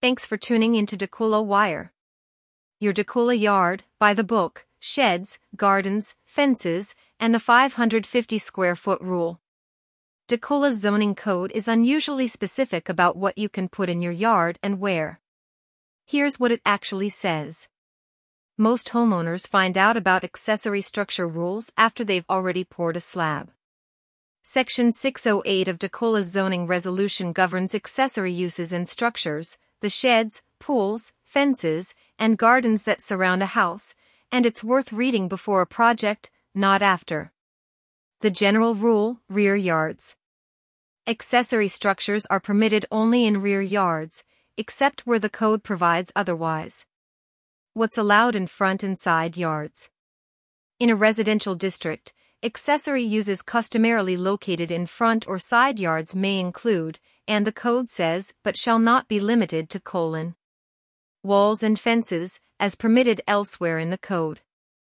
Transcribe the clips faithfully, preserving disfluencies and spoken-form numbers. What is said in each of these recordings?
Thanks for tuning into Dakula Wire. Your Dakula Yard, by the book, Sheds, Gardens, Fences, and the five hundred fifty square foot rule. Dakula's zoning code is unusually specific about what you can put in your yard and where. Here's what it actually says. Most homeowners find out about accessory structure rules after they've already poured a slab. Section six oh eight of Dakula's zoning resolution governs accessory uses and structures, the sheds, pools, fences, and gardens that surround a house, and it's worth reading before a project, not after. The general rule: rear yards. Accessory structures are permitted only in rear yards, except where the code provides otherwise. What's allowed in front and side yards? In a residential district, accessory uses customarily located in front or side yards may include, and the code says, but shall not be limited to colon. Walls and fences, as permitted elsewhere in the code.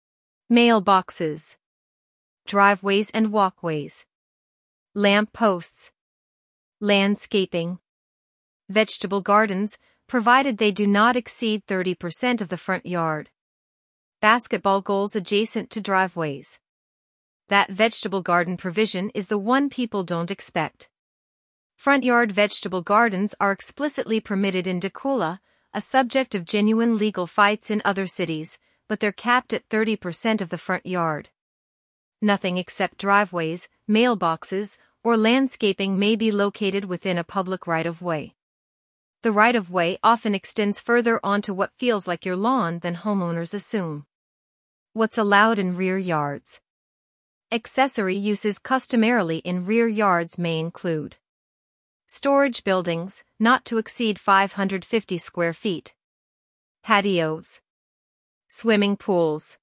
Mailboxes. Driveways and walkways. Lamp posts. Landscaping. Vegetable gardens, provided they do not exceed thirty percent of the front yard. Basketball goals adjacent to driveways. That vegetable garden provision is the one people don't expect. Front yard vegetable gardens are explicitly permitted in Dakula, a subject of genuine legal fights in other cities, but they're capped at thirty percent of the front yard. Nothing except driveways, mailboxes, or landscaping may be located within a public right-of-way. The right-of-way often extends further onto what feels like your lawn than homeowners assume. What's allowed in rear yards? Accessory uses customarily in rear yards may include storage buildings, not to exceed five hundred fifty square feet. Patios. Swimming pools.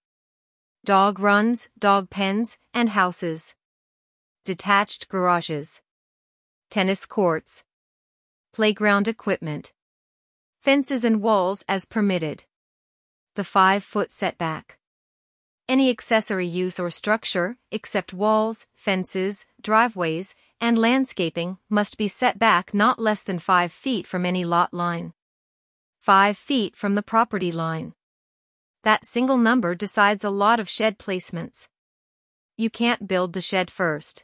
Dog runs, dog pens, and houses. Detached garages. Tennis courts. Playground equipment. Fences and walls as permitted. The five-foot setback. Any accessory use or structure, except walls, fences, driveways, and landscaping, must be set back not less than five feet from any lot line. Five feet from the property line. That single number decides a lot of shed placements. You can't build the shed first.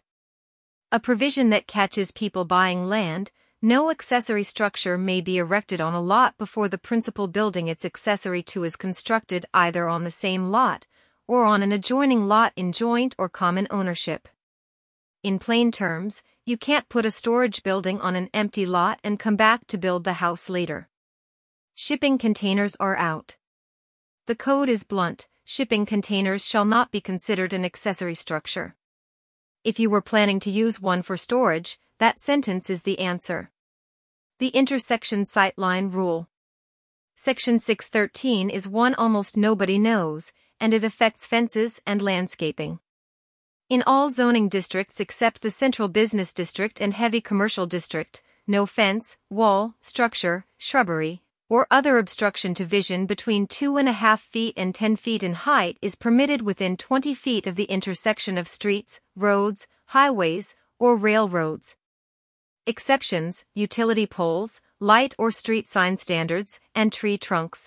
A provision that catches people buying land: no accessory structure may be erected on a lot before the principal building it's accessory to is constructed either on the same lot or on an adjoining lot in joint or common ownership. In plain terms, you can't put a storage building on an empty lot and come back to build the house later. Shipping containers are out. The code is blunt: shipping containers shall not be considered an accessory structure. If you were planning to use one for storage, that sentence is the answer. The intersection sightline rule. Section six thirteen is one almost nobody knows, and it affects fences and landscaping. In all zoning districts except the Central Business District and Heavy Commercial District, no fence, wall, structure, shrubbery, or other obstruction to vision between two and a half feet and ten feet in height is permitted within twenty feet of the intersection of streets, roads, highways, or railroads. Exceptions: utility poles, light or street sign standards, and tree trunks.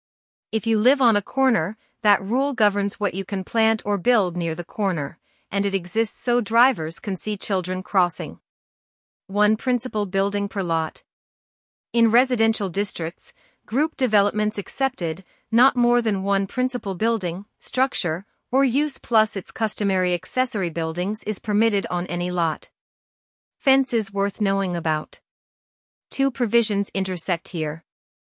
If you live on a corner, that rule governs what you can plant or build near the corner, and it exists so drivers can see children crossing. One principal building per lot. In residential districts, group developments accepted, not more than one principal building, structure, or use plus its customary accessory buildings is permitted on any lot. Fences worth knowing about. Two provisions intersect here.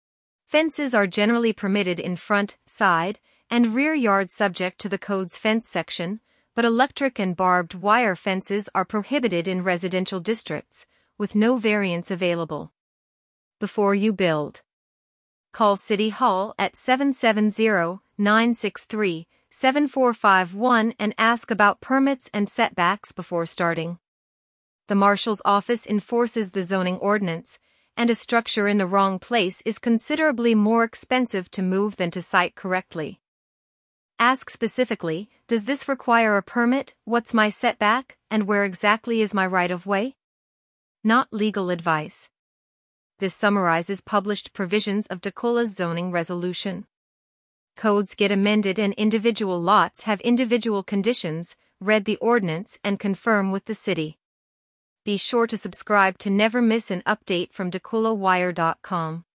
Fences are generally permitted in front, side, and rear yard subject to the code's fence section, but electric and barbed wire fences are prohibited in residential districts, with no variance available. Before you build, call City Hall at seven seven zero, nine six three, seven four five one and ask about permits and setbacks before starting. The Marshal's office enforces the zoning ordinance, and a structure in the wrong place is considerably more expensive to move than to site correctly. Ask specifically, does this require a permit, what's my setback, and where exactly is my right-of-way? Not legal advice. This summarizes published provisions of DECOLA's zoning resolution. Codes get amended and individual lots have individual conditions. Read the ordinance and confirm with the city. Be sure to subscribe to never miss an update from DECOLA Wire dot com.